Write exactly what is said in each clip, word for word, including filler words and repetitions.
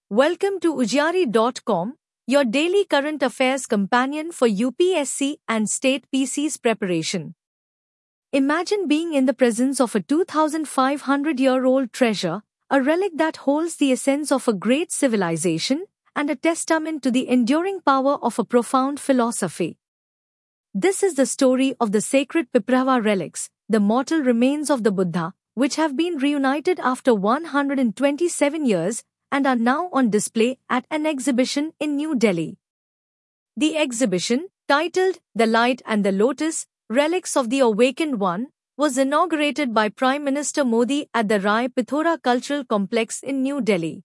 Welcome to Ujjari dot com, your daily current affairs companion for U P S C and state P C's preparation. Imagine being in the presence of a two thousand five hundred year old treasure, a relic that holds the essence of a great civilization and a testament to the enduring power of a profound philosophy. This is the story of the sacred Piprava relics, the mortal remains of the Buddha, which have been reunited after one hundred twenty-seven years and are now on display at an exhibition in New Delhi. The exhibition, titled The Light and the Lotus, Relics of the Awakened One, was inaugurated by Prime Minister Modi at the Rai Pithora Cultural Complex in New Delhi.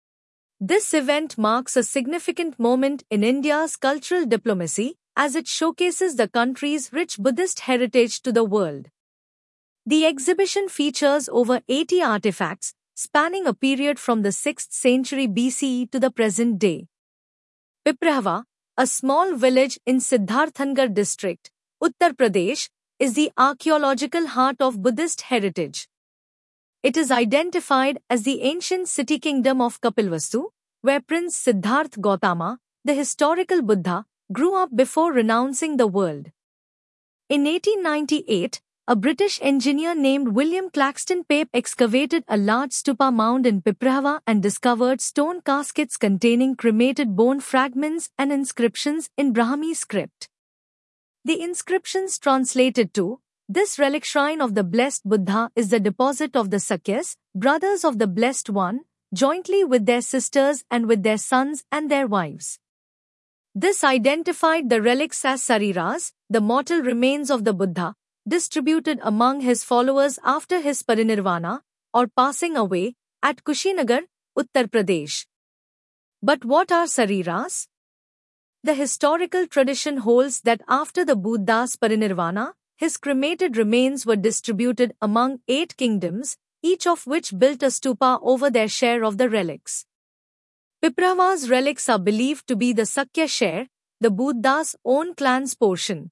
This event marks a significant moment in India's cultural diplomacy as it showcases the country's rich Buddhist heritage to the world. The exhibition features over eighty artifacts, spanning a period from the sixth century B C E to the present day. Piprava, a small village in Siddharthanagar district, Uttar Pradesh, is the archaeological heart of Buddhist heritage. It is identified as the ancient city-kingdom of Kapilvastu, where Prince Siddhartha Gautama, the historical Buddha, grew up before renouncing the world. In eighteen ninety-eight, a British engineer named William Claxton Pape excavated a large stupa mound in Piprava and discovered stone caskets containing cremated bone fragments and inscriptions in Brahmi script. The inscriptions translated to, "This relic shrine of the blessed Buddha is the deposit of the Sakyas, brothers of the Blessed One, jointly with their sisters and with their sons and their wives." This identified the relics as sariras, the mortal remains of the Buddha, distributed among his followers after his parinirvana, or passing away, at Kushinagar, Uttar Pradesh. But what are sariras? The historical tradition holds that after the Buddha's parinirvana, his cremated remains were distributed among eight kingdoms, each of which built a stupa over their share of the relics. Piprava's relics are believed to be the Sakya share, the Buddha's own clan's portion.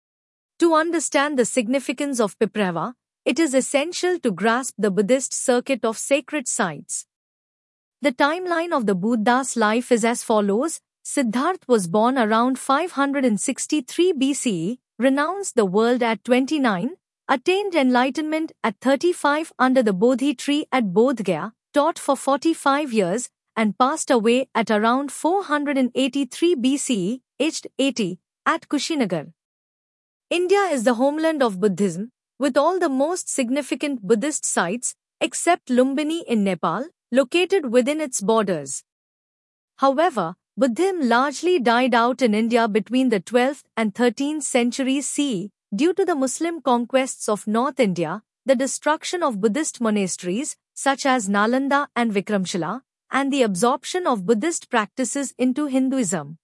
To understand the significance of Piprava, it is essential to grasp the Buddhist circuit of sacred sites. The timeline of the Buddha's life is as follows. Siddhartha was born around five hundred sixty-three B C E, renounced the world at twenty-nine, attained enlightenment at thirty-five under the Bodhi tree at Bodh Gaya, taught for forty-five years, and passed away at around four hundred eighty-three B C E, aged eighty, at Kushinagar. India is the homeland of Buddhism, with all the most significant Buddhist sites, except Lumbini in Nepal, located within its borders. However, Buddhism largely died out in India between the twelfth and thirteenth centuries C E due to the Muslim conquests of North India, the destruction of Buddhist monasteries, such as Nalanda and Vikramshila, and the absorption of Buddhist practices into Hinduism.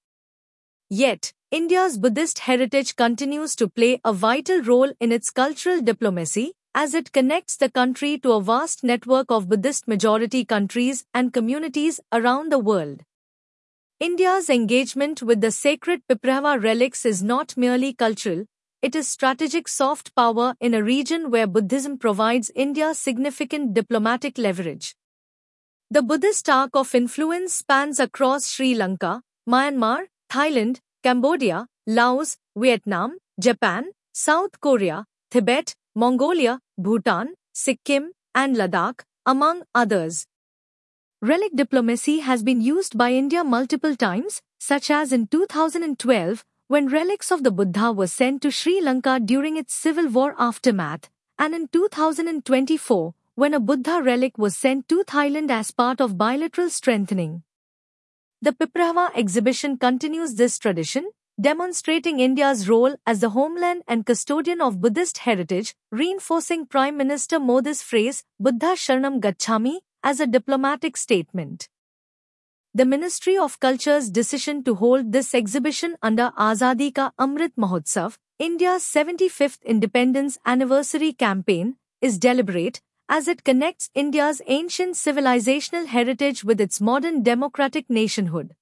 Yet, India's Buddhist heritage continues to play a vital role in its cultural diplomacy, as it connects the country to a vast network of Buddhist majority countries and communities around the world. India's engagement with the sacred Piprava relics is not merely cultural, it is strategic soft power in a region where Buddhism provides India significant diplomatic leverage. The Buddhist arc of influence spans across Sri Lanka, Myanmar, Thailand, Cambodia, Laos, Vietnam, Japan, South Korea, Tibet, Mongolia, Bhutan, Sikkim, and Ladakh, among others. Relic diplomacy has been used by India multiple times, such as in two thousand twelve, when relics of the Buddha were sent to Sri Lanka during its civil war aftermath, and in two thousand twenty-four, when a Buddha relic was sent to Thailand as part of bilateral strengthening. The Piprava exhibition continues this tradition, demonstrating India's role as the homeland and custodian of Buddhist heritage, reinforcing Prime Minister Modi's phrase, Buddha Sharanam Gacchami, as a diplomatic statement. The Ministry of Culture's decision to hold this exhibition under Azadi Ka Amrit Mahotsav, India's seventy-fifth independence anniversary campaign, is deliberate, as it connects India's ancient civilizational heritage with its modern democratic nationhood.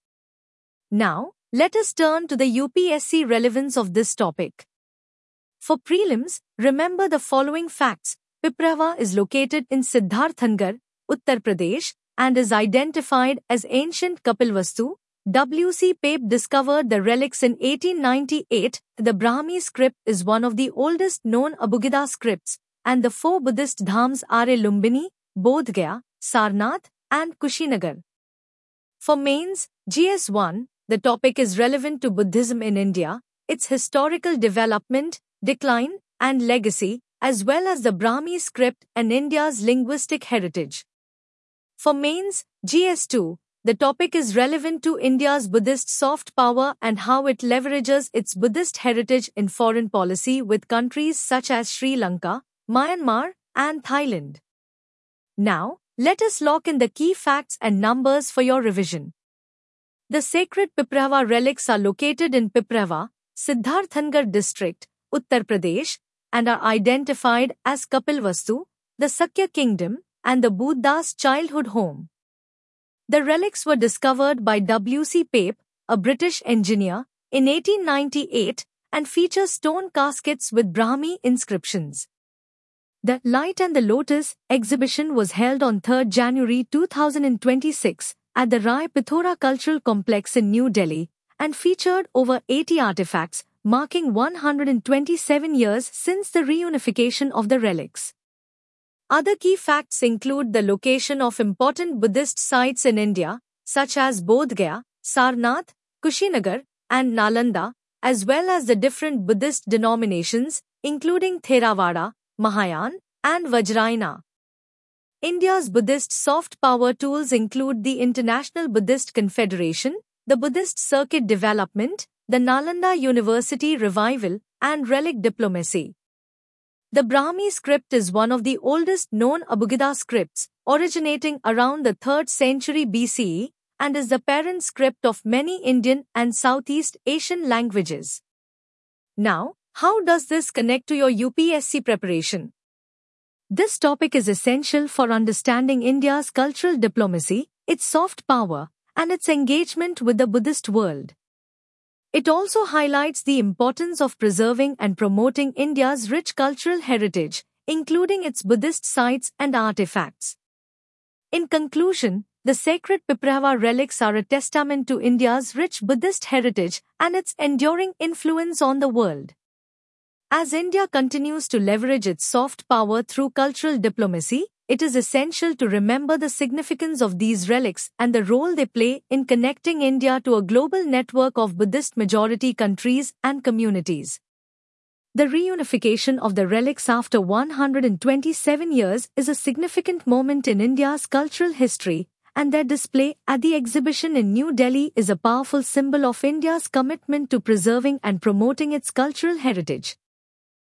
Now, let us turn to the U P S C relevance of this topic. For prelims, remember the following facts. Piprava is located in Siddharthanagar, Uttar Pradesh, and is identified as ancient Kapilvastu. W C Pape discovered the relics in eighteen ninety-eight. The Brahmi script is one of the oldest known Abugida scripts, and the four Buddhist dhams are Lumbini, Bodh Gaya, Sarnath, and Kushinagar. For mains, G S one, the topic is relevant to Buddhism in India, its historical development, decline, and legacy, as well as the Brahmi script and India's linguistic heritage. For mains, G S two, the topic is relevant to India's Buddhist soft power and how it leverages its Buddhist heritage in foreign policy with countries such as Sri Lanka, Myanmar, and Thailand. Now, let us lock in the key facts and numbers for your revision. The sacred Piprava relics are located in Piprava, Siddharthanagar district, Uttar Pradesh, and are identified as Kapilvastu, the Sakya kingdom, and the Buddha's childhood home. The relics were discovered by W C Pape, a British engineer, in eighteen ninety-eight and feature stone caskets with Brahmi inscriptions. The Light and the Lotus exhibition was held on third January two thousand twenty-six at the Rai Pithora Cultural Complex in New Delhi and featured over eighty artifacts, marking one hundred twenty-seven years since the reunification of the relics. Other key facts include the location of important Buddhist sites in India, such as Bodh Gaya, Sarnath, Kushinagar, and Nalanda, as well as the different Buddhist denominations, including Theravada, Mahayana, and Vajrayana. India's Buddhist soft power tools include the International Buddhist Confederation, the Buddhist Circuit Development, the Nalanda University Revival, and relic diplomacy. The Brahmi script is one of the oldest known Abugida scripts, originating around the third century B C E, and is the parent script of many Indian and Southeast Asian languages. Now, how does this connect to your U P S C preparation? This topic is essential for understanding India's cultural diplomacy, its soft power, and its engagement with the Buddhist world. It also highlights the importance of preserving and promoting India's rich cultural heritage, including its Buddhist sites and artifacts. In conclusion, the sacred Piprava relics are a testament to India's rich Buddhist heritage and its enduring influence on the world. As India continues to leverage its soft power through cultural diplomacy, it is essential to remember the significance of these relics and the role they play in connecting India to a global network of Buddhist majority countries and communities. The reunification of the relics after one hundred twenty-seven years is a significant moment in India's cultural history, and their display at the exhibition in New Delhi is a powerful symbol of India's commitment to preserving and promoting its cultural heritage.